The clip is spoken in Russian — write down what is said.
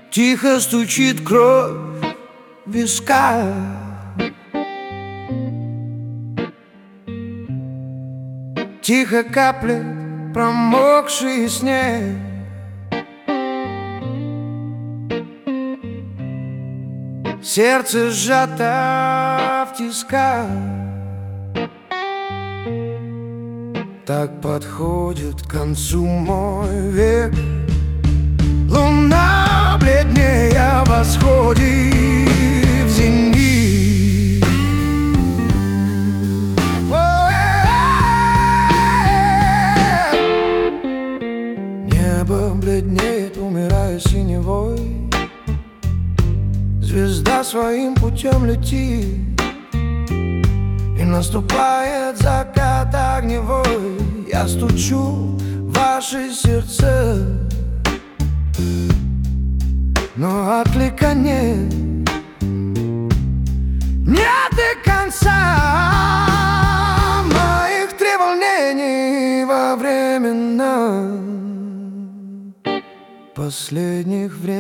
Тихо стучит кровь в висках. Тихо каплет промокший снег. Сердце сжато в тисках. Так подходит к концу мой век. Луна бледнее восходит в зенит. Небо бледнеет, умирая синевой. Звезда своим путем летит, и наступает закат огневой. Я стучу в ваши сердца, но отклика нет. Нет до конца моих треволнений во времена последних времен.